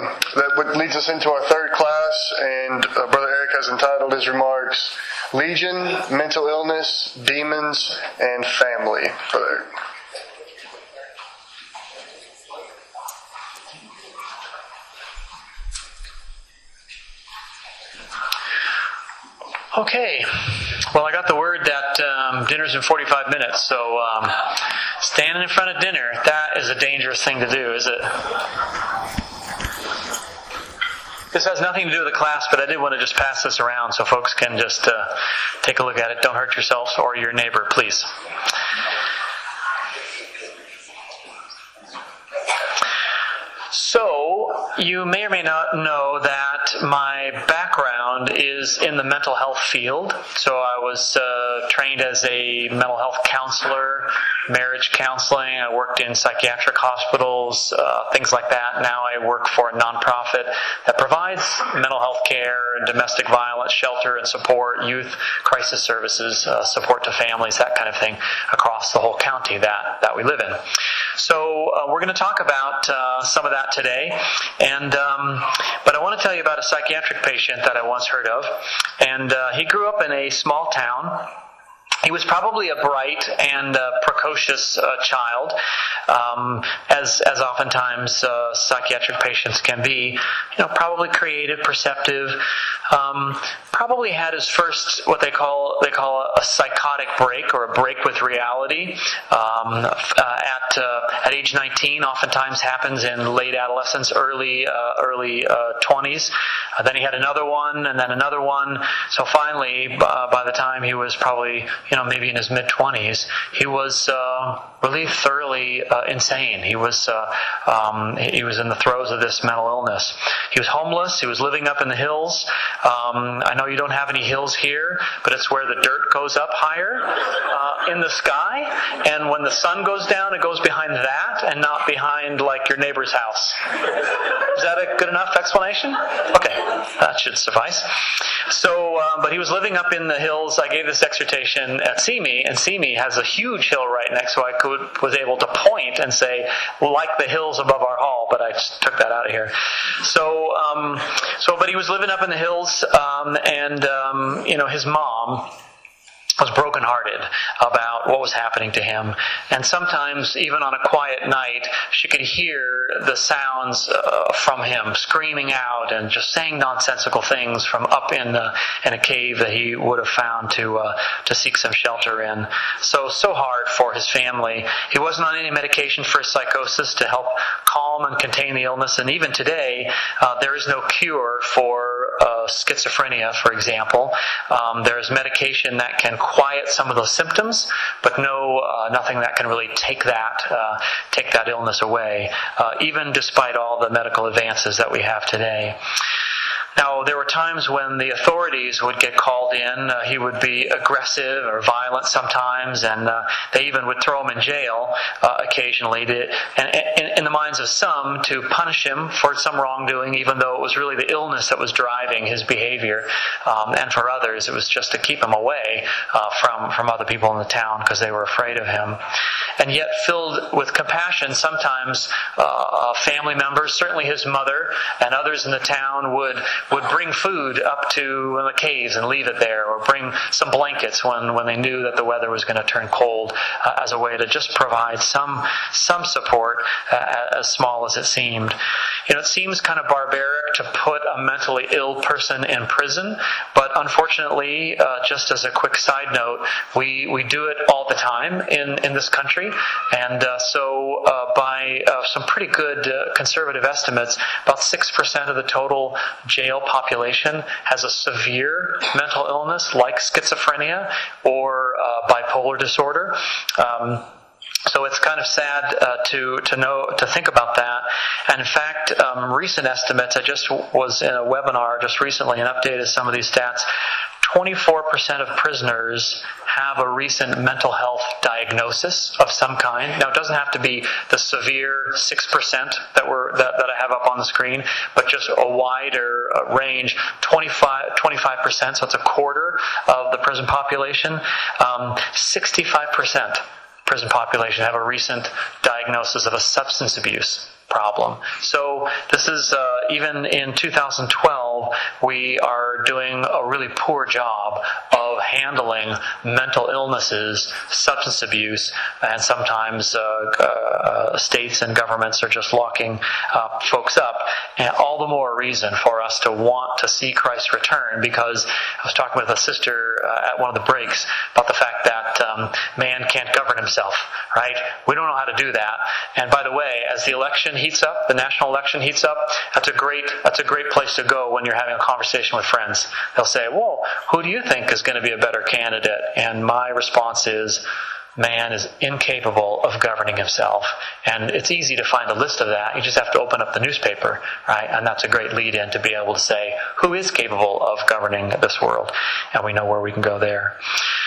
that leads us into our third class, and Brother Eric has entitled his remarks, Legion, Mental Illness, Demons, and Family. Brother Eric. Okay. Well, I got the word that dinner's in 45 minutes, so standing in front of dinner, that is a dangerous thing to do, is it? This has nothing to do with the class, but I did want to just pass this around so folks can just take a look at it. Don't hurt yourselves or your neighbor, please. So, you may or may not know that my background is in the mental health field. So I was trained as a mental health counselor, marriage counseling. I worked in psychiatric hospitals, things like that. Now I work for a nonprofit that provides mental health care, domestic violence, shelter and support, youth crisis services, support to families, that kind of thing across the whole county that we live in. So we're going to talk about some of that today, but I want to tell you about a psychiatric patient that I once heard of, and he grew up in a small town. He was probably a bright and precocious child, as oftentimes psychiatric patients can be. Probably creative, perceptive. Probably had his first what they call a psychotic break or a break with reality at age 19. Oftentimes happens in late adolescence, early 20s. Then he had another one, and then another one. So finally, by the time he was probably maybe in his mid-20s, he was really thoroughly insane. He was in the throes of this mental illness. He was homeless. He was living up in the hills. I know you don't have any hills here, but it's where the dirt goes up higher in the sky, and when the sun goes down, it goes behind that and not behind like your neighbor's house. Is that a good enough explanation? Okay, that should suffice. So, but he was living up in the hills. I gave this exhortation at Simi, and Simi has a huge hill right next, so I was able to point and say, like the hills above our hall, but I just took that out of here. But he was living up in the hills, and his mom was brokenhearted about what was happening to him. And sometimes, even on a quiet night, she could hear the sounds from him screaming out and just saying nonsensical things from up in a cave that he would have found to seek some shelter in. So hard for his family. He wasn't on any medication for his psychosis to help calm and contain the illness. And even today, there is no cure for schizophrenia, for example. There is medication that can quiet some of those symptoms, but nothing that can really take that illness away, even despite all the medical advances that we have today. Now, there were times when the authorities would get called in. He would be aggressive or violent sometimes, and they even would throw him in jail occasionally, in the minds of some, to punish him for some wrongdoing, even though it was really the illness that was driving his behavior. And for others, it was just to keep him away from other people in the town because they were afraid of him. And yet, filled with compassion, sometimes family members, certainly his mother and others in the town, would bring food up to the caves and leave it there, or bring some blankets when they knew that the weather was going to turn cold, as a way to just provide some support, as small as it seemed. It seems kind of barbaric to put a mentally ill person in prison, but unfortunately, just as a quick side note, we do it all the time in this country, and so by some pretty good conservative estimates, about 6% of the total jail population has a severe mental illness like schizophrenia or bipolar disorder. So it's kind of sad to think about that. And in fact, recent estimates, I just was in a webinar just recently and updated some of these stats. 24% of prisoners have a recent mental health diagnosis of some kind. Now, it doesn't have to be the severe 6% that I have up on the screen, but just a wider range, 25%, so it's a quarter of the prison population. 65% prison population have a recent diagnosis of a substance abuse problem. So this is, even in 2012, we are doing a really poor job of handling mental illnesses, substance abuse, and sometimes states and governments are just locking folks up. And all the more reason for us to want to see Christ return, because I was talking with a sister at one of the breaks about the fact that man can't govern himself, right? We don't know how to do that. And by the way, as the election heats up, the national election heats up, that's a great place to go when you're having a conversation with friends. They'll say, well, who do you think is going to be a better candidate? And my response is, man is incapable of governing himself. And it's easy to find a list of that. You just have to open up the newspaper, right? And that's a great lead-in to be able to say, who is capable of governing this world? And we know where we can go there.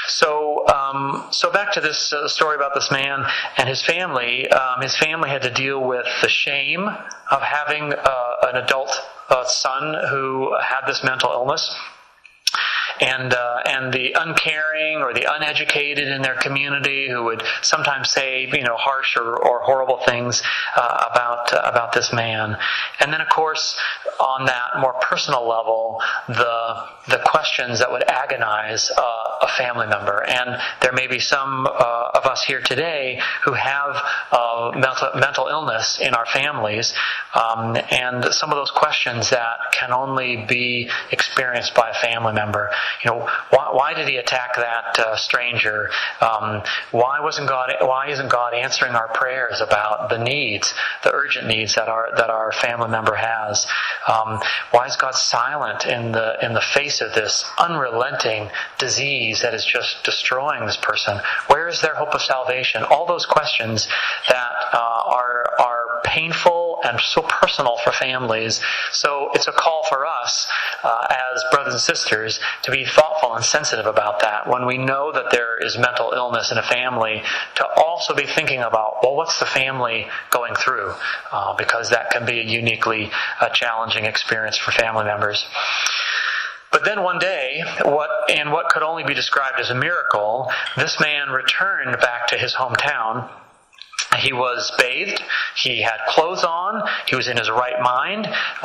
So back to this story about this man and his family. His family had to deal with the shame of having an adult son who had this mental illness. And the uncaring or the uneducated in their community who would sometimes say, harsh or horrible things about this man. And then, of course, on that more personal level, the questions that would agonize a family member. And there may be some of us here today who have mental illness in our families, and some of those questions that can only be experienced by a family member. Why did he attack that stranger? Why isn't God answering our prayers about the needs, the urgent needs that our family member has? Why is God silent in the face of this unrelenting disease that is just destroying this person? Where is their hope of salvation? All those questions that are painful and so personal for families. So it's a call for us as brothers and sisters to be thoughtful and sensitive about that. When we know that there is mental illness in a family, to also be thinking about, well, what's the family going through? Because that can be a uniquely challenging experience for family members. But then one day, what could only be described as a miracle, this man returned back to his hometown. He was bathed, he had clothes on, he was in his right mind,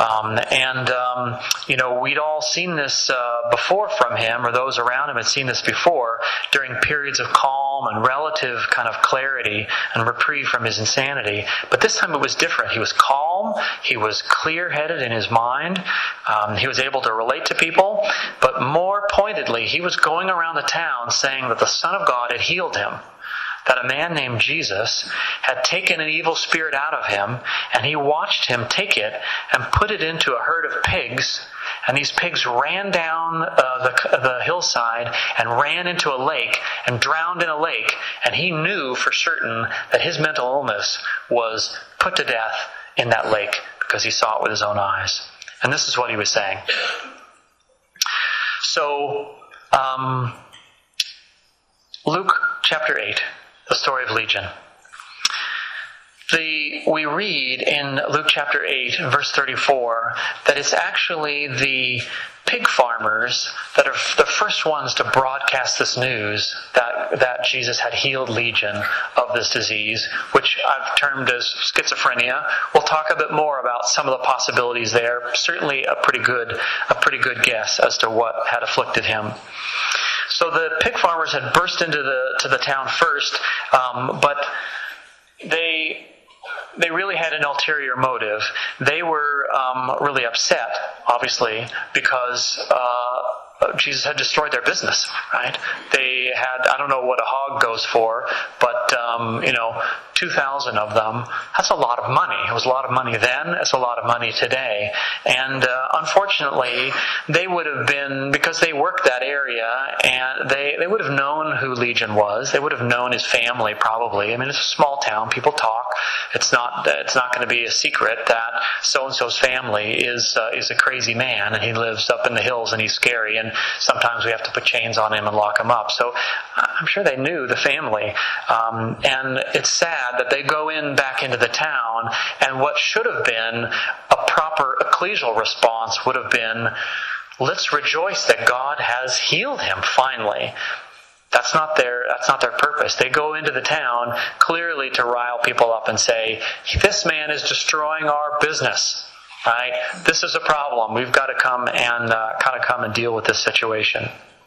we'd all seen this before from him, or those around him had seen this before, during periods of calm and relative kind of clarity and reprieve from his insanity. But this time it was different. He was calm, he was clear-headed in his mind, he was able to relate to people, but more pointedly, he was going around the town saying that the Son of God had healed him. That a man named Jesus had taken an evil spirit out of him, and he watched him take it and put it into a herd of pigs, and these pigs ran down the hillside and ran into a lake and drowned in a lake, and he knew for certain that his mental illness was put to death in that lake because he saw it with his own eyes. And this is what he was saying. So, Luke chapter 8. The story of Legion. We read in Luke chapter 8, verse 34, that it's actually the pig farmers that are the first ones to broadcast this news that Jesus had healed Legion of this disease, which I've termed as schizophrenia. We'll talk a bit more about some of the possibilities there. Certainly a pretty good guess as to what had afflicted him. So the pig farmers had burst into the town first, but they really had an ulterior motive. They were really upset, obviously, because Jesus had destroyed their business, right? They had, I don't know what a hog goes for, but 2,000 of them, that's a lot of money. It was a lot of money then, it's a lot of money today. And unfortunately, they would have been, because they worked that area, and they would have known who Legion was. They would have known his family, probably. I mean, it's a small town, people talk. It's not going to be a secret that so-and-so's family is a crazy man, and he lives up in the hills, and he's scary, and sometimes we have to put chains on him and lock him up. So I'm sure they knew the family. And it's sad that they go back into the town, and what should have been a proper ecclesial response would have been, let's rejoice that God has healed him finally. That's not their purpose. They go into the town clearly to rile people up and say, this man is destroying our business. Right? This is a problem. We've got to come and deal with this situation.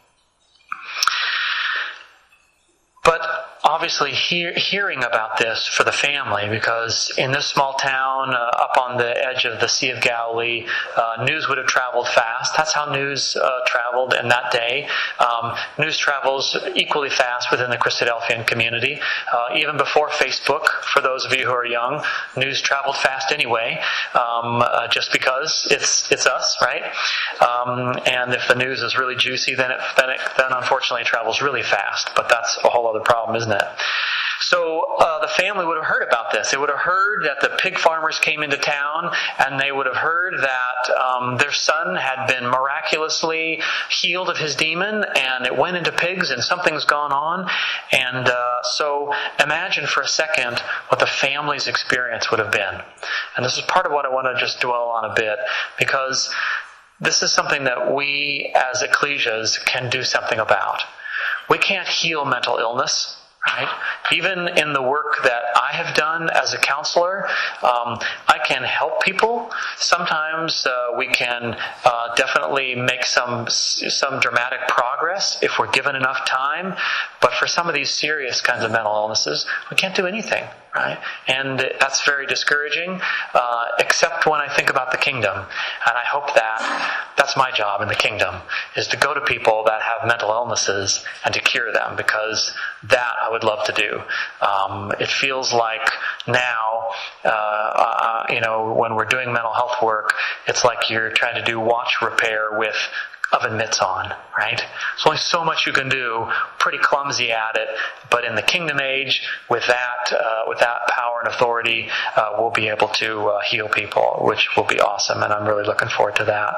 But obviously hearing about this for the family, because in this small town up on the edge of the Sea of Galilee, news would have traveled fast. That's how news traveled in that day. News travels equally fast within the Christadelphian community. Even before Facebook, for those of you who are young, news traveled fast anyway, just because it's us, right? And if the news is really juicy, then unfortunately it travels really fast. But that's a whole other problem, isn't it? So the family would have heard about this. They would have heard that the pig farmers came into town, and they would have heard that their son had been miraculously healed of his demon, and it went into pigs, and something's gone on. And so imagine for a second what the family's experience would have been. And this is part of what I want to just dwell on a bit, because this is something that we as ecclesias can do something about. We can't heal mental illness. Right? Even in the work that I have done as a counselor, I can help people. Sometimes we can definitely make some dramatic progress if we're given enough time. But for some of these serious kinds of mental illnesses, we can't do anything. Right? And that's very discouraging, except when I think about the kingdom. And I hope that's my job in the kingdom, is to go to people that have mental illnesses and to cure them, because that I would love to do. It feels like now, when we're doing mental health work, it's like you're trying to do watch repair with oven mitts on, right? There's only so much you can do, pretty clumsy at it, but in the kingdom age, with that power and authority, we'll be able to heal people, which will be awesome, and I'm really looking forward to that.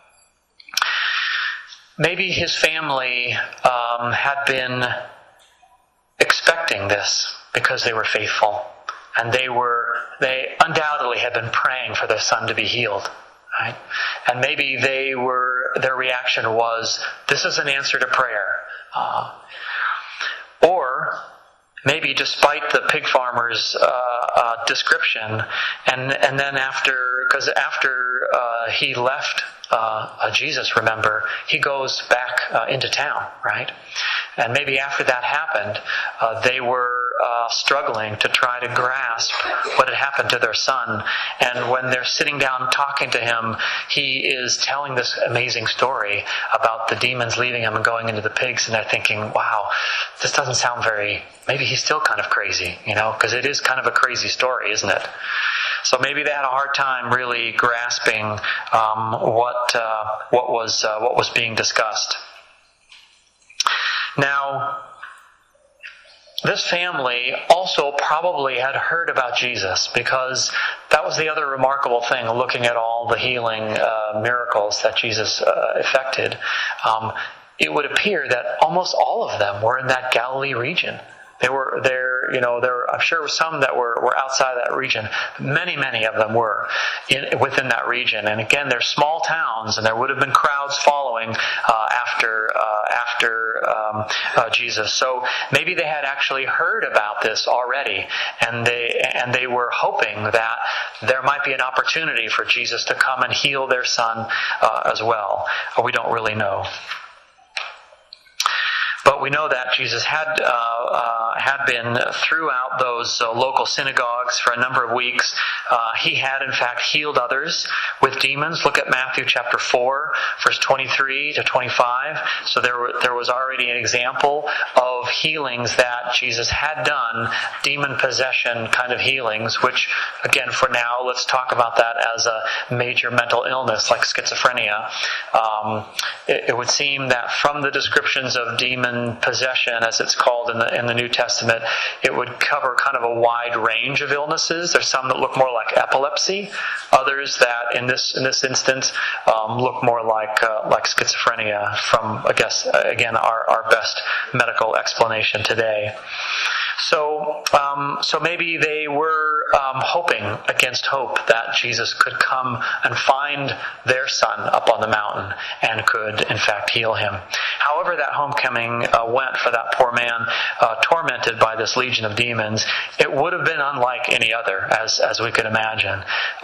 Maybe his family had been expecting this because they were faithful, and they undoubtedly had been praying for their son to be healed. Right? And maybe their reaction was, this is an answer to prayer. Or maybe despite the pig farmer's description, and then after he left Jesus, remember, he goes back into town, right? And maybe after that happened, they were struggling to try to grasp what had happened to their son. And when they're sitting down talking to him, he is telling this amazing story about the demons leaving him and going into the pigs, and they're thinking, wow, this doesn't sound maybe he's still kind of crazy, because it is kind of a crazy story, isn't it? So maybe they had a hard time really grasping what was being discussed. Now, this family also probably had heard about Jesus, because that was the other remarkable thing, looking at all the healing miracles that Jesus effected. It would appear that almost all of them were in that Galilee region. There were, I'm sure some that were outside of that region. Many of them were within that region. And again, they're small towns, and there would have been crowds following after Jesus. So maybe they had actually heard about this already, and they were hoping that there might be an opportunity for Jesus to come and heal their son as well. We don't really know. But we know that Jesus had been throughout those local synagogues for a number of weeks. He had, in fact, healed others with demons. Look at Matthew chapter 4, verse 23 to 25. So there was already an example of healings that Jesus had done, demon possession kind of healings, which, again, for now, let's talk about that as a major mental illness like schizophrenia. It would seem that from the descriptions of demon possession, as it's called in the New Testament, it would cover kind of a wide range of illnesses. There's some that look more like epilepsy, others that in this instance look more like schizophrenia, from, I guess, again, our best medical explanation today. So maybe they were hoping against hope that Jesus could come and find their son up on the mountain and could, in fact, heal him. However that homecoming went for that poor man tormented by this legion of demons, it would have been unlike any other, as we could imagine.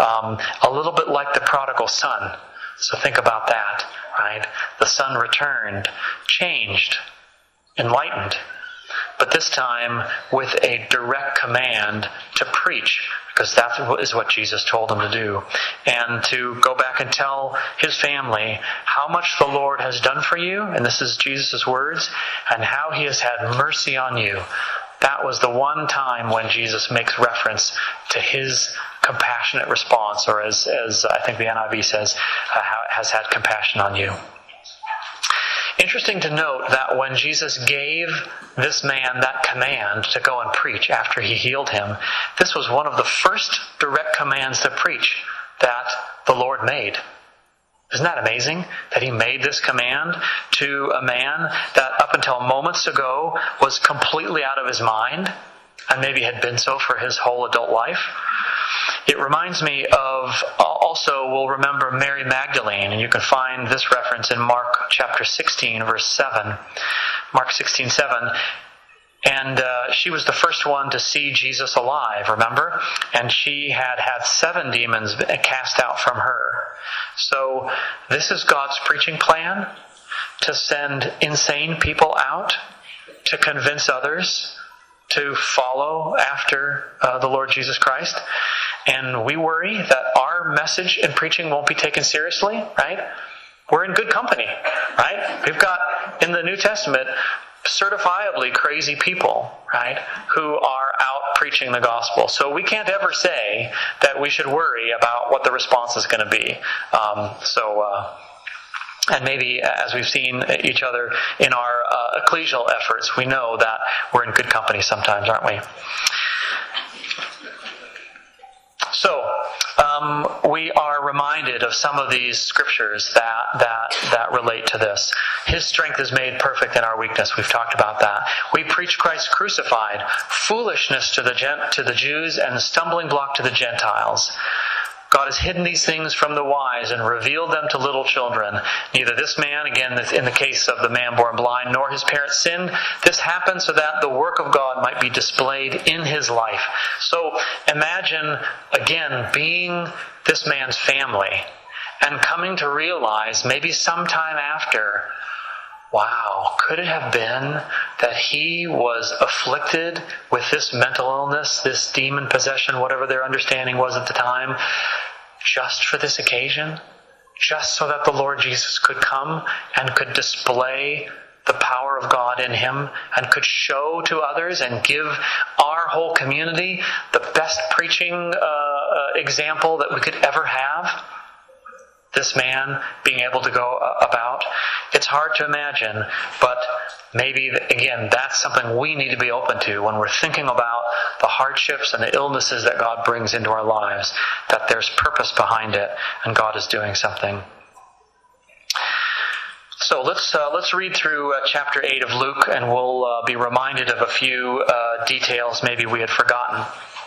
A little bit like the prodigal son. So think about that, right? The son returned, changed, enlightened, but this time with a direct command to preach, because that is what Jesus told him to do, and to go back and tell his family how much the Lord has done for you, and this is Jesus' words, and how he has had mercy on you. That was the one time when Jesus makes reference to his compassionate response, or as I think the NIV says, has had compassion on you. Interesting to note that when Jesus gave this man that command to go and preach after he healed him, this was one of the first direct commands to preach that the Lord made. Isn't that amazing that he made this command to a man that up until moments ago was completely out of his mind and maybe had been so for his whole adult life? It reminds me of, also we'll remember Mary Magdalene, and you can find this reference in Mark chapter 16, verse 7. Mark 16:7. And she was the first one to see Jesus alive, remember? And she had 7 demons cast out from her. So this is God's preaching plan, to send insane people out, to convince others to follow after the Lord Jesus Christ. And we worry that our message and preaching won't be taken seriously, right? We're in good company, right? We've got, in the New Testament, certifiably crazy people, right, who are out preaching the gospel. So we can't ever say that we should worry about what the response is going to be. And maybe as we've seen each other in our ecclesial efforts, we know that we're in good company sometimes, aren't we? So, we are reminded of some of these scriptures that relate to this. His strength is made perfect in our weakness. We've talked about that. We preach Christ crucified, foolishness to the Jews and stumbling block to the Gentiles. God has hidden these things from the wise and revealed them to little children. Neither this man, again in the case of the man born blind, nor his parents sinned. This happened so that the work of God might be displayed in his life. So imagine, again, being this man's family and coming to realize maybe sometime after, wow, could it have been that he was afflicted with this mental illness, this demon possession, whatever their understanding was at the time, just for this occasion? Just so that the Lord Jesus could come and could display the power of God in him and could show to others and give our whole community the best preaching example that we could ever have? This man being able to go about. It's hard to imagine, but maybe, again, that's something we need to be open to when we're thinking about the hardships and the illnesses that God brings into our lives, that there's purpose behind it and God is doing something. So let's read through chapter 8 of Luke, and we'll be reminded of a few details maybe we had forgotten.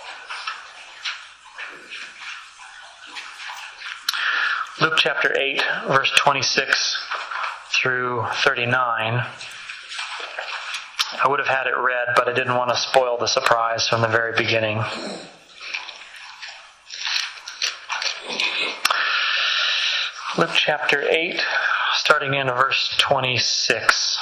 Luke chapter 8, verse 26 through 39. I would have had it read, but I didn't want to spoil the surprise from the very beginning. Luke chapter 8, starting in verse 26.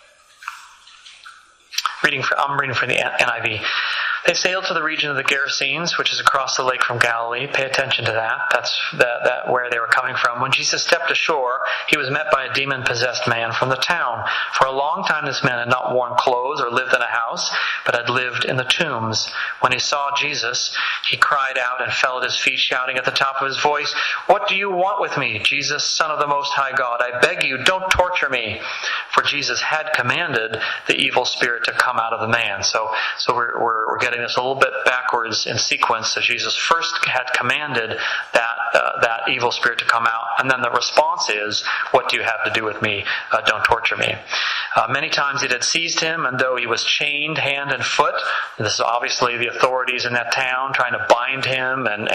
I'm reading from the NIV. They sailed to the region of the Gerasenes, which is across the lake from Galilee. Pay attention to that. That's where they were coming from. When Jesus stepped ashore, he was met by a demon-possessed man from the town. For a long time this man had not worn clothes or lived in a house, but had lived in the tombs. When he saw Jesus, he cried out and fell at his feet, shouting at the top of his voice, "What do you want with me, Jesus, Son of the Most High God? I beg you, don't torture me." For Jesus had commanded the evil spirit to come out of the man. So we're getting this a little bit backwards in sequence. So Jesus first had commanded that evil spirit to come out, and then the response is, "What do you have to do with me? Don't torture me." Many times it had seized him, and though he was chained hand and foot, this is obviously the authorities in that town trying to bind him and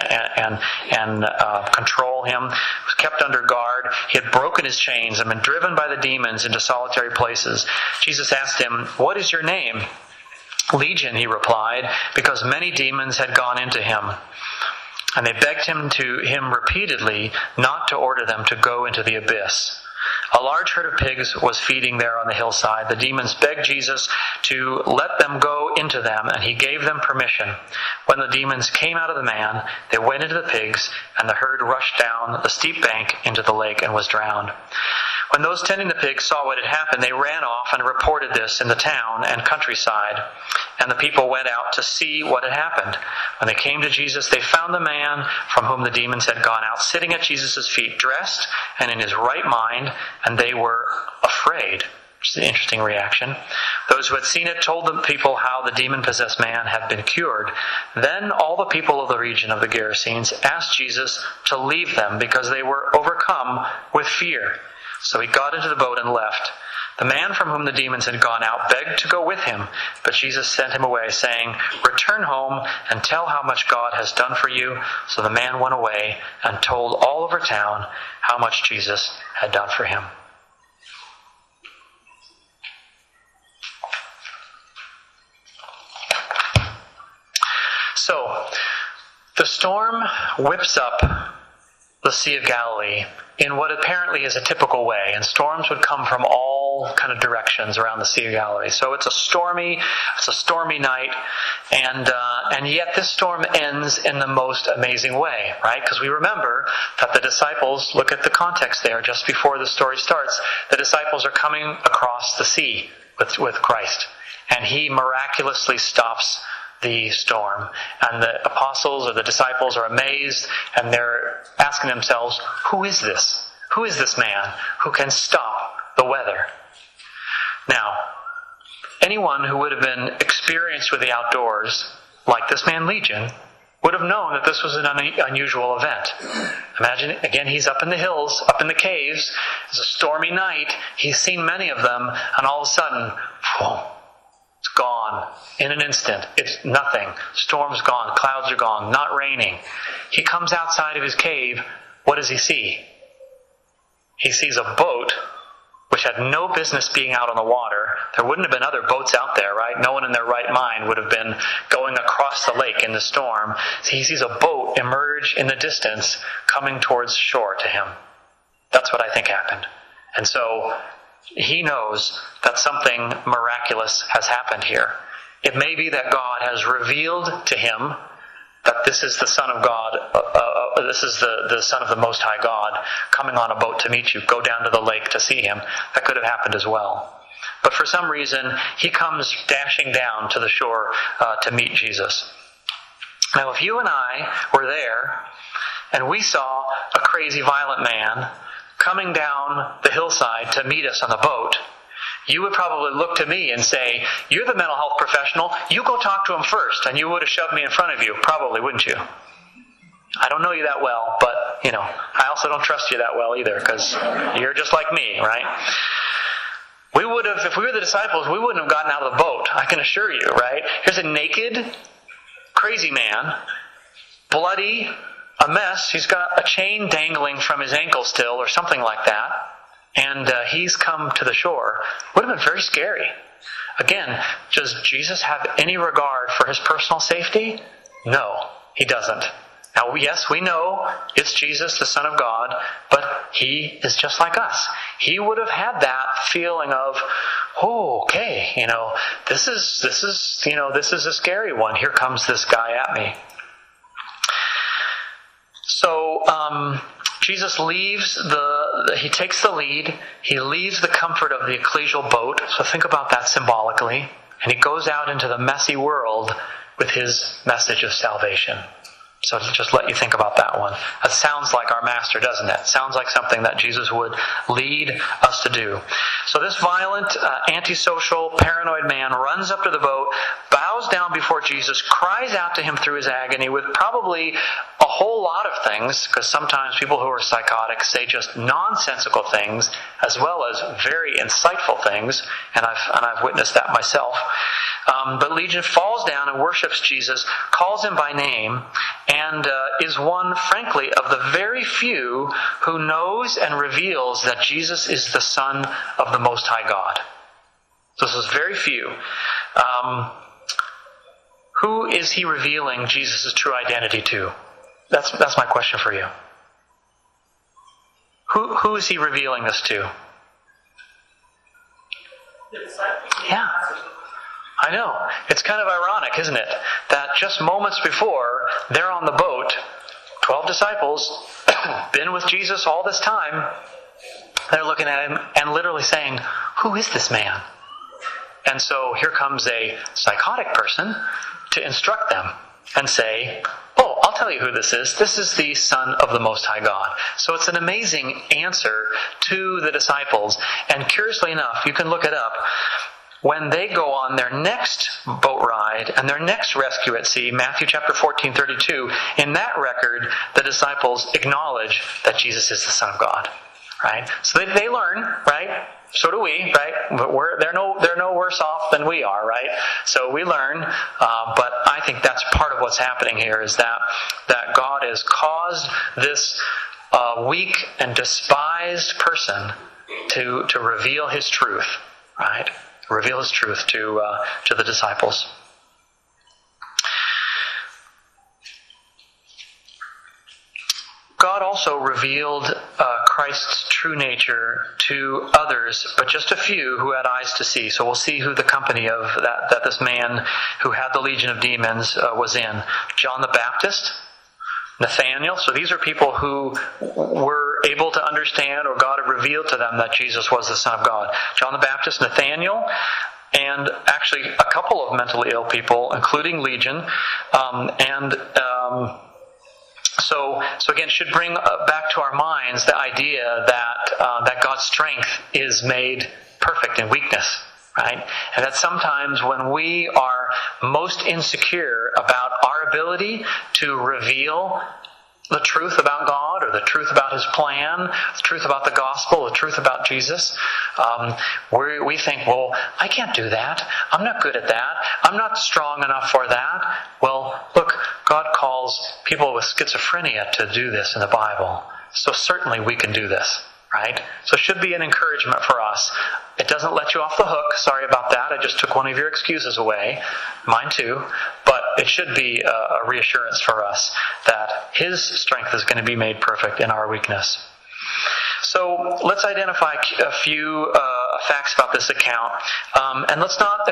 control him, was kept under guard. He had broken his chains and been driven by the demons into solitary places. Jesus asked him, "What is your name?" "Legion," he replied, because many demons had gone into him. And they begged him repeatedly not to order them to go into the abyss. A large herd of pigs was feeding there on the hillside. The demons begged Jesus to let them go into them, and he gave them permission. When the demons came out of the man, they went into the pigs, and the herd rushed down the steep bank into the lake and was drowned. When those tending the pigs saw what had happened, they ran off and reported this in the town and countryside. And the people went out to see what had happened. When they came to Jesus, they found the man from whom the demons had gone out, sitting at Jesus' feet, dressed and in his right mind, and they were afraid. Which is an interesting reaction. Those who had seen it told the people how the demon-possessed man had been cured. Then all the people of the region of the Gerasenes asked Jesus to leave them because they were overcome with fear. So he got into the boat and left. The man from whom the demons had gone out begged to go with him, but Jesus sent him away, saying, "Return home and tell how much God has done for you." So the man went away and told all over town how much Jesus had done for him. So, the storm whips up the Sea of Galilee in what apparently is a typical way, and storms would come from all kind of directions around the Sea of Galilee. So it's a stormy night, and yet this storm ends in the most amazing way, right? Because we remember that the disciples, look at the context there, just before the story starts, the disciples are coming across the sea with Christ, and he miraculously stops the storm. And the apostles or the disciples are amazed, and they're asking themselves, who is this? Who is this man who can stop the weather? Now, anyone who would have been experienced with the outdoors, like this man Legion, would have known that this was an unusual event. Imagine, again, he's up in the hills, up in the caves. It's a stormy night. He's seen many of them, and all of a sudden, boom, it's gone in an instant. It's nothing. Storm's gone. Clouds are gone. Not raining. He comes outside of his cave. What does he see? He sees a boat which had no business being out on the water. There wouldn't have been other boats out there, right? No one in their right mind would have been going across the lake in the storm. So he sees a boat emerge in the distance coming towards shore to him. That's what I think happened. And so he knows that something miraculous has happened here. It may be that God has revealed to him that this is the Son of God, this is the Son of the Most High God coming on a boat to meet you. Go down to the lake to see him. That could have happened as well. But for some reason, he comes dashing down to the shore to meet Jesus. Now, if you and I were there, and we saw a crazy, violent man coming down the hillside to meet us on the boat, you would probably look to me and say, "You're the mental health professional. You go talk to him first," and you would have shoved me in front of you. Probably, wouldn't you? I don't know you that well, but, I also don't trust you that well either, because you're just like me, right? We would have, if we were the disciples, we wouldn't have gotten out of the boat, I can assure you, right? Here's a naked, crazy man, bloody, a mess. He's got a chain dangling from his ankle still, or something like that. And he's come to the shore. Would have been very scary. Again, does Jesus have any regard for his personal safety? No, he doesn't. Now, yes, we know it's Jesus, the Son of God, but he is just like us. He would have had that feeling of, oh, okay, this is a scary one. Here comes this guy at me. So, Jesus he takes the lead, he leaves the comfort of the ecclesial boat, so think about that symbolically, and he goes out into the messy world with his message of salvation. So just let you think about that one. That sounds like our master, doesn't it? Sounds like something that Jesus would lead us to do. So this violent, antisocial, paranoid man runs up to the boat, bows down before Jesus, cries out to him through his agony with probably a whole lot of things, because sometimes people who are psychotic say just nonsensical things as well as very insightful things, and I've witnessed that myself. But Legion falls down and worships Jesus, calls him by name, and is one, frankly, of the very few who knows and reveals that Jesus is the Son of the Most High God. This is very few. Who is he revealing Jesus' true identity to? That's my question for you. Who is he revealing this to? Yeah. I know. It's kind of ironic, isn't it? That just moments before, they're on the boat, 12 disciples, been with Jesus all this time. They're looking at him and literally saying, who is this man? And so here comes a psychotic person to instruct them and say, oh, I'll tell you who this is. This is the Son of the Most High God. So it's an amazing answer to the disciples. And curiously enough, you can look it up, when they go on their next boat ride and their next rescue at sea, Matthew chapter 14:32, in that record, the disciples acknowledge that Jesus is the Son of God. Right? So they learn, right? So do we, right? But they're no worse off than we are, right? So we learn, but I think that's part of what's happening here, is that God has caused this weak and despised person to reveal his truth, right? Reveal his truth to the disciples. God also revealed Christ's true nature to others, but just a few who had eyes to see. So we'll see who the company of that this man who had the legion of demons was in. John the Baptist, Nathanael. So these are people who were able to understand, or God had revealed to them that Jesus was the Son of God. John the Baptist, Nathanael, and actually a couple of mentally ill people, including Legion, So again, should bring back to our minds the idea that God's strength is made perfect in weakness, right? And that sometimes when we are most insecure about our ability to reveal the truth about God, or the truth about His plan, the truth about the gospel, the truth about Jesus, we think, well, I can't do that. I'm not good at that. I'm not strong enough for that. Well, look, God calls people with schizophrenia to do this in the Bible. So certainly we can do this, right? So it should be an encouragement for us. It doesn't let you off the hook. Sorry about that. I just took one of your excuses away. Mine too. But it should be a reassurance for us that His strength is going to be made perfect in our weakness. So let's identify a few facts about this account. And let's not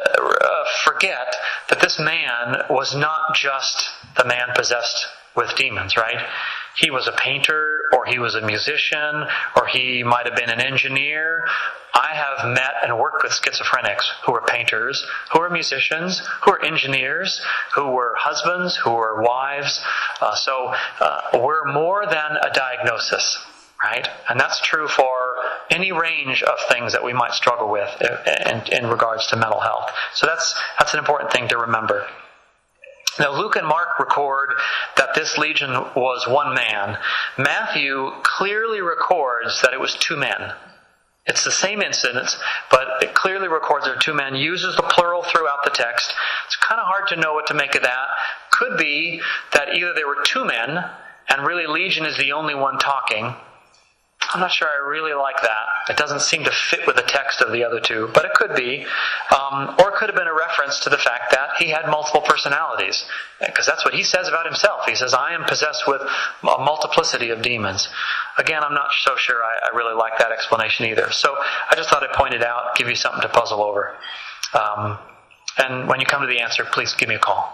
forget that this man was not just the man possessed with demons, right? He was a painter, or he was a musician, or he might have been an engineer. I have met and worked with schizophrenics who were painters, who were musicians, who were engineers, who were husbands, who were wives. So we're more than a diagnosis, right? And that's true for any range of things that we might struggle with in regards to mental health. So that's an important thing to remember. Now, Luke and Mark record that this legion was one man. Matthew clearly records that it was two men. It's the same incident, but it clearly records there are two men, uses the plural throughout the text. It's kind of hard to know what to make of that. Could be that either there were two men, and really Legion is the only one talking. I'm not sure I really like that. It doesn't seem to fit with the text of the other two, but it could be. Or it could have been a reference to the fact that he had multiple personalities, because that's what he says about himself. He says, I am possessed with a multiplicity of demons. Again, I'm not so sure I really like that explanation either. So I just thought I'd point it out, give you something to puzzle over. And when you come to the answer, please give me a call.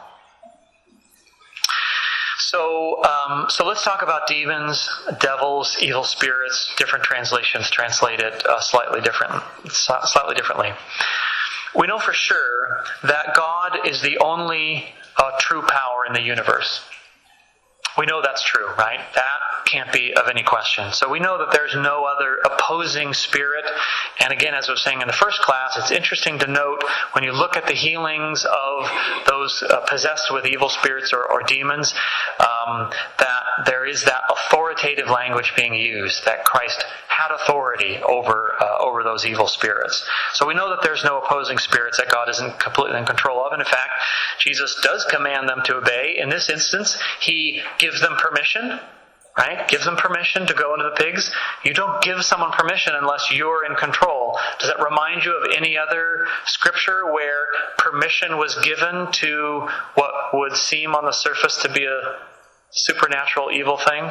So let's talk about demons, devils, evil spirits. Different translations translate it slightly differently. We know for sure that God is the only true power in the universe. We know that's true, right? That can't be of any question. So we know that there's no other opposing spirit. And again, as I was saying in the first class, it's interesting to note when you look at the healings of those possessed with evil spirits or demons, that there is that authoritative language being used, that Christ had authority over those evil spirits. So we know that there's no opposing spirits that God isn't completely in control of. And in fact, Jesus does command them to obey. In this instance, He gives them permission, right? Gives them permission to go into the pigs. You don't give someone permission unless you're in control. Does that remind you of any other scripture where permission was given to what would seem on the surface to be a supernatural evil thing?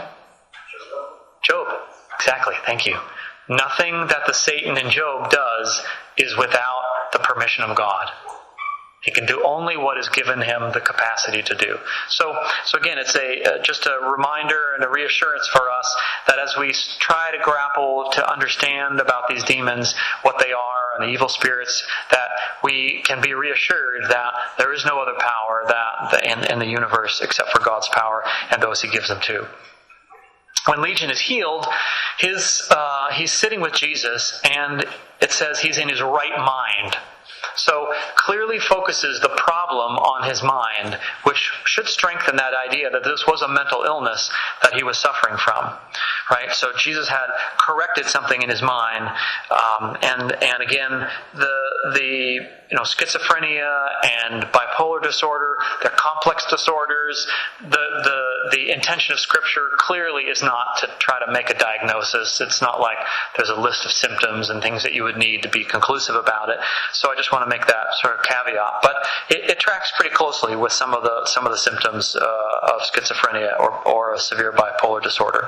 Job. Exactly. Thank you. Nothing that the Satan in Job does is without the permission of God. He can do only what is given him the capacity to do. So again, it's just a reminder and a reassurance for us that as we try to grapple to understand about these demons, what they are, and the evil spirits, that we can be reassured that there is no other power in the universe except for God's power and those He gives them to. When Legion is healed, he's sitting with Jesus, and it says he's in his right mind. So clearly focuses the problem on his mind, which should strengthen that idea that this was a mental illness that he was suffering from, right? So Jesus had corrected something in his mind, and again, the schizophrenia and bipolar disorder, they're complex disorders. The intention of Scripture clearly is not to try to make a diagnosis. It's not like there's a list of symptoms and things that you would need to be conclusive about it. So I just want to make that sort of caveat. But it tracks pretty closely with some of the symptoms of schizophrenia or a severe bipolar disorder.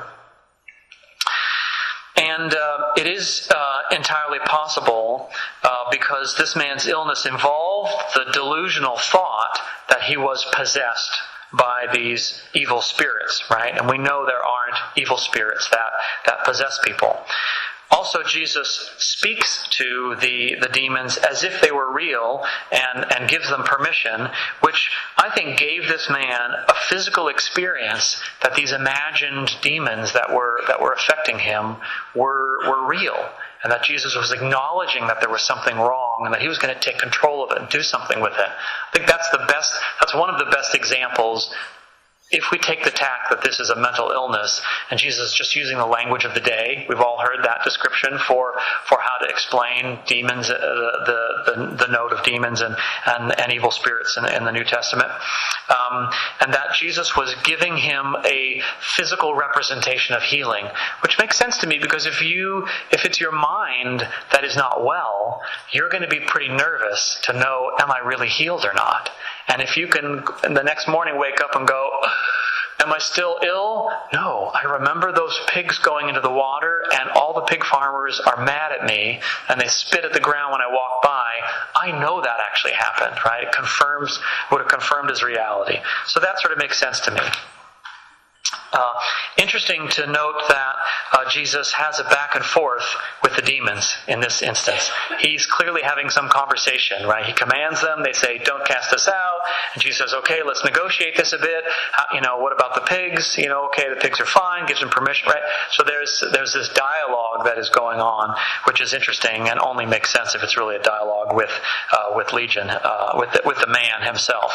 And it is entirely possible because this man's illness involved the delusional thought that he was possessed by these evil spirits, right? And we know there aren't evil spirits that possess people. Also, Jesus speaks to the demons as if they were real and gives them permission, which I think gave this man a physical experience that these imagined demons that were affecting him were real, and that Jesus was acknowledging that there was something wrong and that He was going to take control of it and do something with it. I think that's one of the best examples. If we take the tack that this is a mental illness, and Jesus is just using the language of the day, we've all heard that description for how to explain demons, the note of demons and evil spirits in the New Testament, and that Jesus was giving him a physical representation of healing, which makes sense to me because if it's your mind that is not well, you're going to be pretty nervous to know, am I really healed or not? And if you can, the next morning, wake up and go, am I still ill? No, I remember those pigs going into the water, and all the pig farmers are mad at me, and they spit at the ground when I walk by. I know that actually happened, right? It would have confirmed his reality. So that sort of makes sense to me. Interesting to note that Jesus has a back and forth with the demons in this instance. He's clearly having some conversation, right? He commands them. They say, don't cast us out. And Jesus says, okay, let's negotiate this a bit. What about the pigs? Okay, the pigs are fine. Gives them permission, right? So there's this dialogue that is going on, which is interesting and only makes sense if it's really a dialogue with Legion, with the man himself.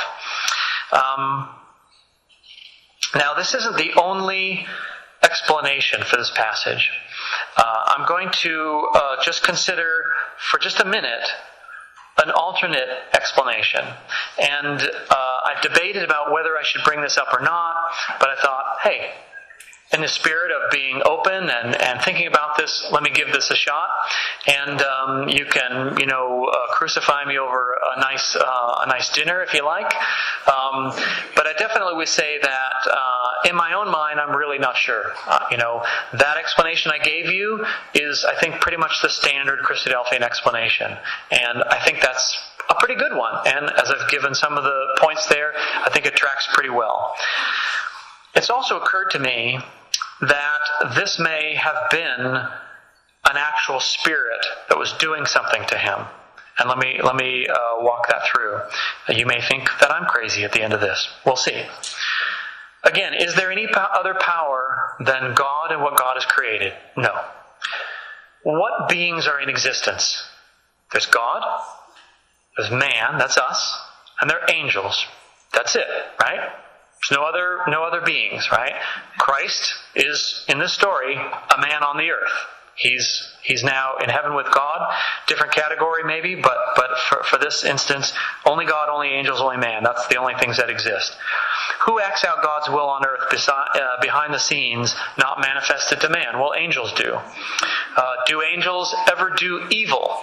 Now, this isn't the only explanation for this passage. I'm going to just consider for just a minute an alternate explanation. And I've debated about whether I should bring this up or not, but I thought, hey, in the spirit of being open and thinking about this, let me give this a shot. And you can, crucify me over a nice dinner if you like. But I definitely would say that in my own mind, I'm really not sure. That explanation I gave you is, I think, pretty much the standard Christadelphian explanation, and I think that's a pretty good one. And as I've given some of the points there, I think it tracks pretty well. It's also occurred to me that this may have been an actual spirit that was doing something to him. And let me walk that through. You may think that I'm crazy at the end of this. We'll see. Again, is there any other power than God and what God has created? No. What beings are in existence? There's God, there's man, that's us, and there are angels. That's it, right? There's no other beings, right? Christ is, in this story, a man on the earth. He's now in heaven with God. Different category maybe, but for this instance, only God, only angels, only man. That's the only things that exist. Who acts out God's will on earth behind the scenes, not manifested to man? Well, angels do. Do angels ever do evil?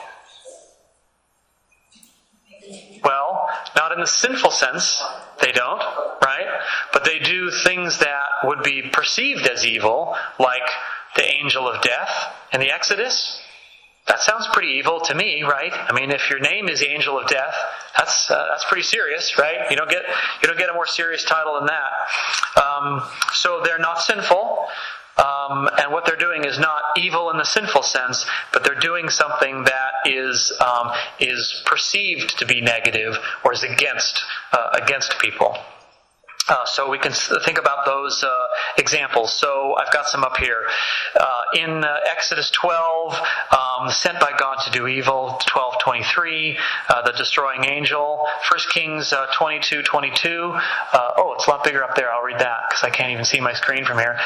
Well, not in the sinful sense, they don't, right? But they do things that would be perceived as evil, like the angel of death in the Exodus. That sounds pretty evil to me, right? I mean, if your name is the angel of death, that's pretty serious, right? You don't get a more serious title than that. So they're not sinful. And what they're doing is not evil in the sinful sense, but they're doing something that is perceived to be negative or is against people. So we can think about those examples. So I've got some up here. In Exodus 12, sent by God to do evil, 12:23, the destroying angel. 1 Kings 22:22. It's a lot bigger up there. I'll read that because I can't even see my screen from here.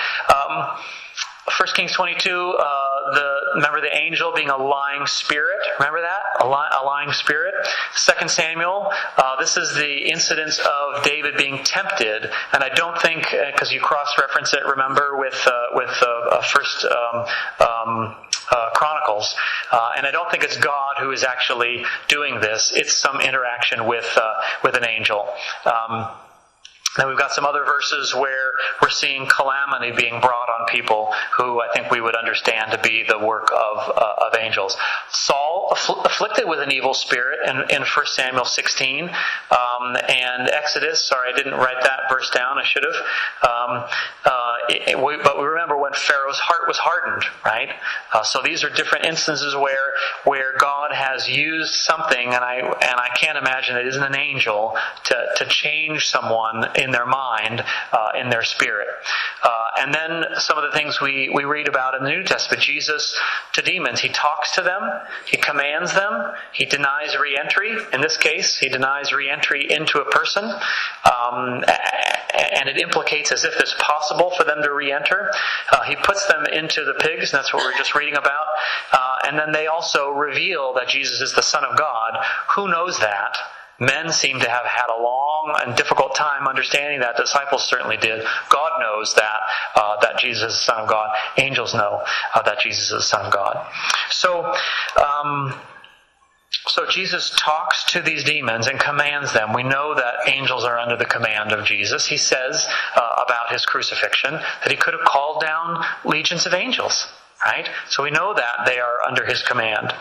1 Kings 22, remember the angel being a lying spirit? Remember that? A lying spirit. 2 Samuel, this is the incidence of David being tempted, and I don't think, because you cross-reference it, remember, with First Chronicles, and I don't think it's God who is actually doing this. It's some interaction with an angel. Then we've got some other verses where we're seeing calamity being brought on people who I think we would understand to be the work of angels. Saul afflicted with an evil spirit in 1 Samuel 16 and Exodus. Sorry, I didn't write that verse down. I should have. But we remember when Pharaoh's heart was hardened, right? So these are different instances where God has used something, and I can't imagine it isn't an angel to change someone in their mind, in their spirit. And then some of the things we read about in the New Testament. Jesus to demons, he talks to them, he commands them, he denies re-entry. In this case, he denies re-entry into a person, and it implicates as if it's possible for them to re-enter. He puts them into the pigs, and that's what we're just reading about. And then they also reveal that Jesus is the Son of God. Who knows that? Men seem to have had a long and difficult time understanding that. Disciples certainly did. God knows that Jesus is the Son of God. Angels know that Jesus is the Son of God. So Jesus talks to these demons and commands them. We know that angels are under the command of Jesus. He says about his crucifixion that he could have called down legions of angels, right? So we know that they are under his command.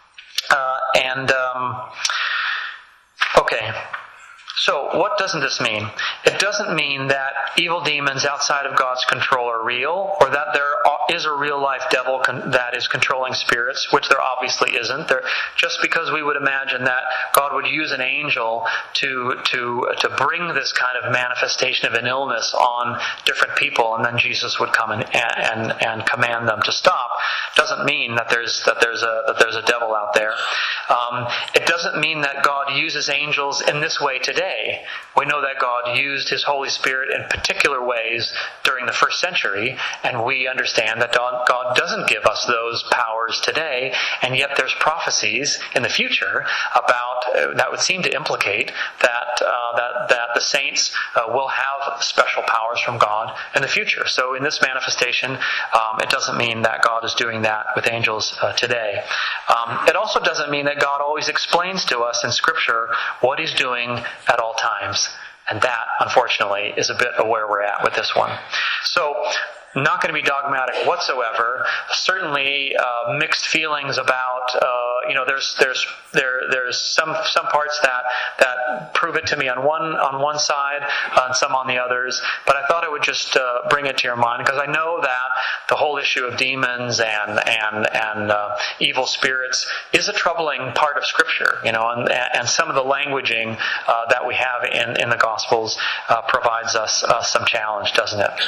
Okay. So what doesn't this mean? It doesn't mean that evil demons outside of God's control are real, or that there is a real-life devil that is controlling spirits, which there obviously isn't. Just because we would imagine that God would use an angel to bring this kind of manifestation of an illness on different people, and then Jesus would come and command them to stop, doesn't mean that there's a devil out there. It doesn't mean that God uses angels in this way today. We know that God used his Holy Spirit in particular ways during the first century, and we understand that God doesn't give us those powers today, and yet there's prophecies in the future about that would seem to implicate that the saints will have special powers from God in the future. So in this manifestation, it doesn't mean that God is doing that with angels today. It also doesn't mean that God always explains to us in Scripture what he's doing at all times. And that, unfortunately, is a bit of where we're at with this one. So, not going to be dogmatic whatsoever. Certainly mixed feelings about there's some parts that prove it to me on one side, and some on the others. But I thought I would just bring it to your mind, because I know that the whole issue of demons and evil spirits is a troubling part of Scripture, and some of the languaging that we have in the Gospels provides us some challenge, doesn't it?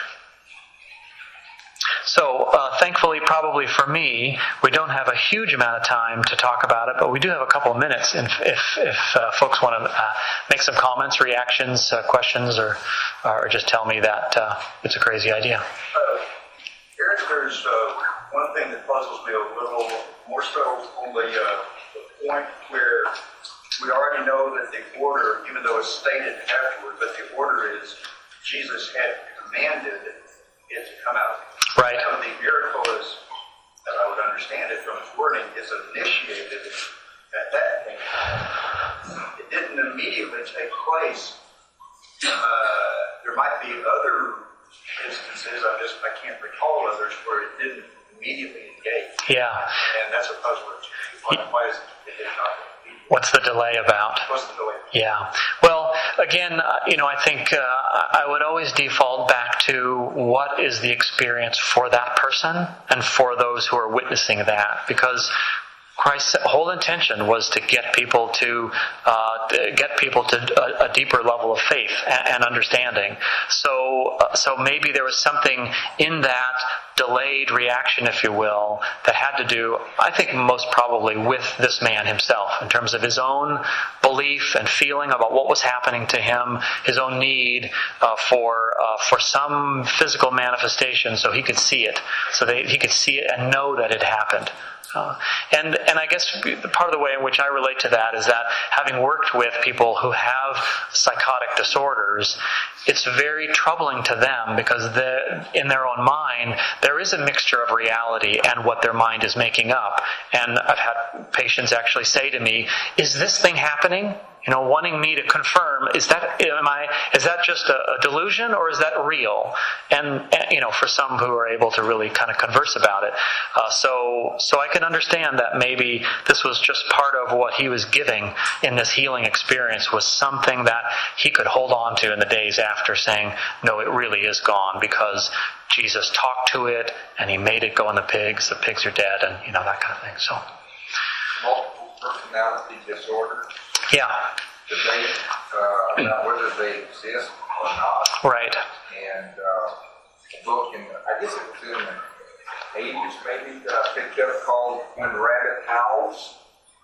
So, thankfully, probably for me, we don't have a huge amount of time to talk about it, but we do have a couple of minutes if folks want to make some comments, reactions, questions, or just tell me that it's a crazy idea. Eric, there's one thing that puzzles me a little more so on the point where we already know that the order, even though it's stated afterward, but the order is Jesus had commanded it to come out. Right. So the miracle is, as I would understand it from its wording, is initiated at that point. It didn't immediately take place. There might be other instances, I can't recall others, where it didn't immediately engage. Yeah. And that's a puzzler. Why is it did not immediately? What's the delay about? What's the delay? Yeah. Well, again, I think I would always default back to what is the experience for that person and for those who are witnessing that, because Christ's whole intention was to get people to a deeper level of faith and understanding. So maybe there was something in that delayed reaction, if you will, that had to do, I think, most probably with this man himself, in terms of his own belief and feeling about what was happening to him, his own need for some physical manifestation, so he could see it, so that he could see it and know that it happened. And I guess part of the way in which I relate to that is that, having worked with people who have psychotic disorders, it's very troubling to them, because in their own mind, there is a mixture of reality and what their mind is making up. And I've had patients actually say to me, "Is this thing happening?" Wanting me to confirm, is that just a delusion, or is that real? And for some who are able to really kind of converse about it, so I can understand that maybe this was just part of what he was giving in this healing experience, was something that he could hold on to in the days after, saying, "No, it really is gone, because Jesus talked to it and he made it go in the pigs are dead," and that kind of thing. So, multiple personality disorder. Yeah. Debate about whether they exist or not. Right. And a book I guess it was in the 80s maybe, that I picked up, called When Rabbit Howls,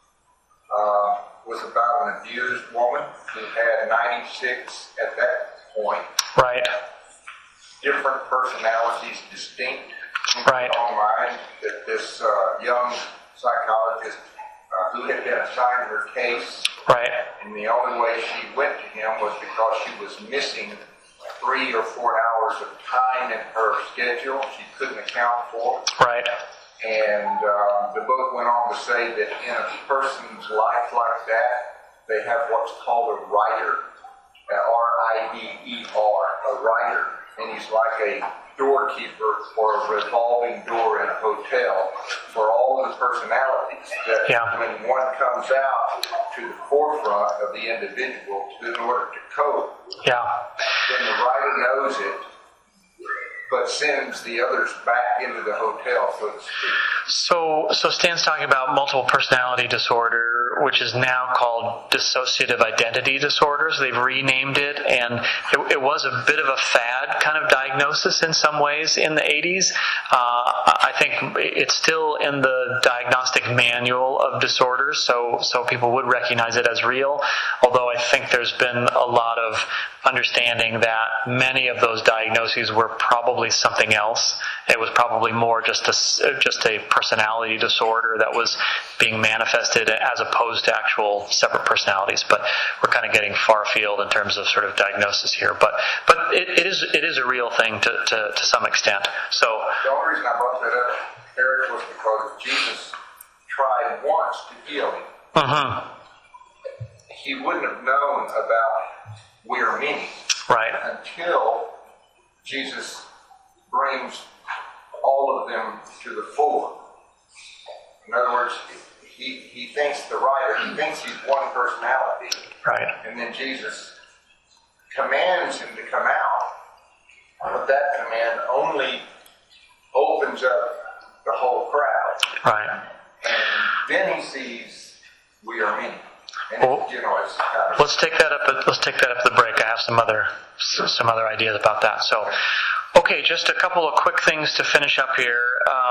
was about an abused woman who had 96 at that point. Right. Different personalities, distinct in Right. her own mind, that this young psychologist who had been assigned her case. Right. And the only way she went to him was because she was missing 3 or 4 hours of time in her schedule she couldn't account for. Right. And the book went on to say that in a person's life like that, they have what's called a writer, R-I-D-E-R, a writer. And he's like a doorkeeper or a revolving door in a hotel for all of the personalities, that when one comes out to the forefront of the individual in order to cope, then the writer knows it, but sends the others back into the hotel, so to speak. So Stan's talking about multiple personality disorder, which is now called dissociative identity disorders. They've renamed it, and it was a bit of a fad kind of diagnosis in some ways in the 80s. I think it's still in the diagnostic manual of disorders, so people would recognize it as real, although I think there's been a lot of understanding that many of those diagnoses were probably something else. It was probably more just a personality disorder that was being manifested as opposed to actual separate personalities. But we're kind of getting far afield in terms of sort of diagnosis here. But it is a real thing to some extent. So the only reason I brought that up, Eric, was because Jesus tried once to heal him. Mm-hmm. He wouldn't have known about we are many, right, until Jesus brings all of them to the fore. In other words, he thinks the writer, he thinks he's one personality. Right. And then Jesus commands him to come out. But that command only opens up the whole crowd. Right. And then he sees we are many. And well, it's kind of, let's take that up at the break. I have some other ideas about that. So, okay, just a couple of quick things to finish up here.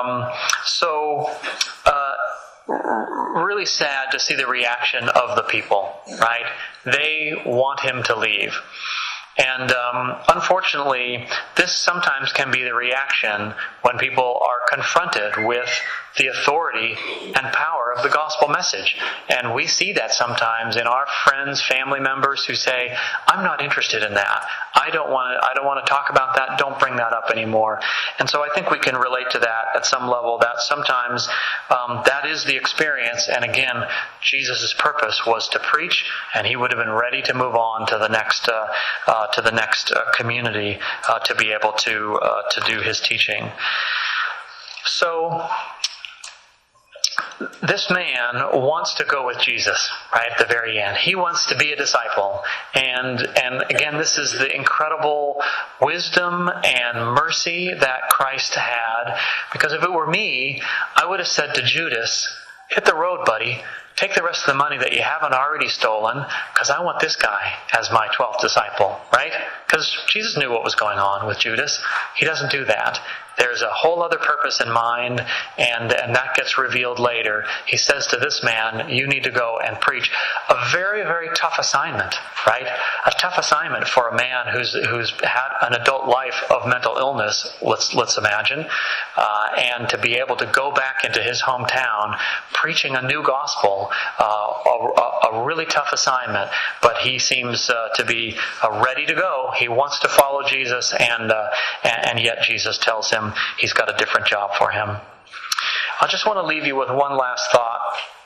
Really sad to see the reaction of the people, right? They want him to leave. And unfortunately, this sometimes can be the reaction when people are confronted with the authority and power of the gospel message. And we see that sometimes in our friends, family members who say, I'm not interested in that. I don't want to talk about that. Don't bring that up anymore. And so I think we can relate to that at some level, that sometimes that is the experience. And again, Jesus' purpose was to preach, and he would have been ready to move on to the next community to be able to do his teaching. So this man wants to go with Jesus, right, at the very end. He wants to be a disciple. And again, this is the incredible wisdom and mercy that Christ had. Because if it were me, I would have said to Judas, hit the road, buddy. Take the rest of the money that you haven't already stolen, because I want this guy as my 12th disciple, right? Because Jesus knew what was going on with Judas. He doesn't do that. There's a whole other purpose in mind, and that gets revealed later. He says to this man, you need to go and preach. A very, very tough assignment, right? A tough assignment for a man who's had an adult life of mental illness, let's imagine, and to be able to go back into his hometown preaching a new gospel, a really tough assignment, but he seems to be ready to go. He wants to follow Jesus, and yet Jesus tells him he's got a different job for him. I just want to leave you with one last thought.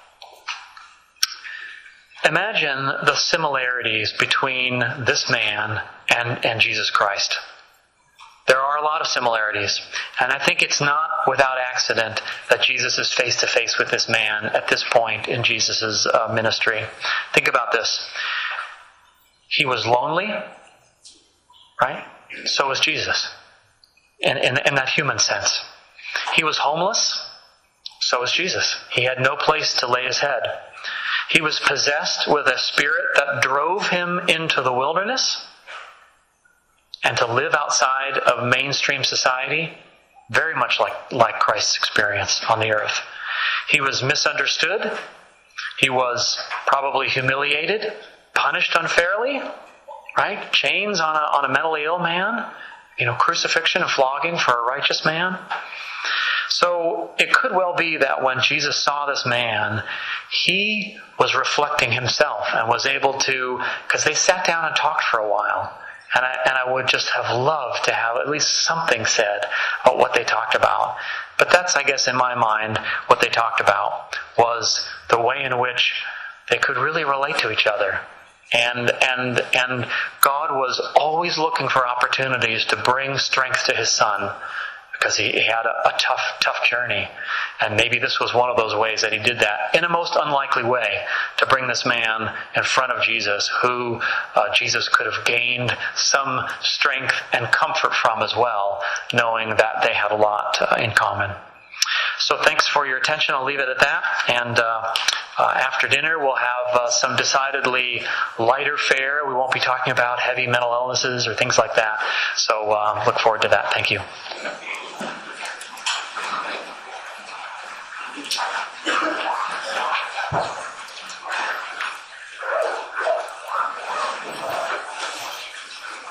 Imagine the similarities between this man and Jesus Christ. There are a lot of similarities, and I think it's not without accident that Jesus is face to face with this man at this point in Jesus' ministry. Think about this. He was lonely, right? So was Jesus, in that human sense. He was homeless. So was Jesus. He had no place to lay his head. He was possessed with a spirit that drove him into the wilderness and to live outside of mainstream society, very much like Christ's experience on the earth. He was misunderstood. He was probably humiliated, punished unfairly, right? Chains on a mentally ill man, crucifixion and flogging for a righteous man. So it could well be that when Jesus saw this man, he was reflecting himself and was able to, because they sat down and talked for a while. And I would just have loved to have at least something said about what they talked about. But that's, I guess, in my mind, what they talked about was the way in which they could really relate to each other. And God was always looking for opportunities to bring strength to his son, because he had a tough journey. And maybe this was one of those ways that he did that in a most unlikely way, to bring this man in front of Jesus, who Jesus could have gained some strength and comfort from as well, knowing that they had a lot in common. So thanks for your attention. I'll leave it at that. And after dinner, we'll have some decidedly lighter fare. We won't be talking about heavy mental illnesses or things like that. So look forward to that. Thank you.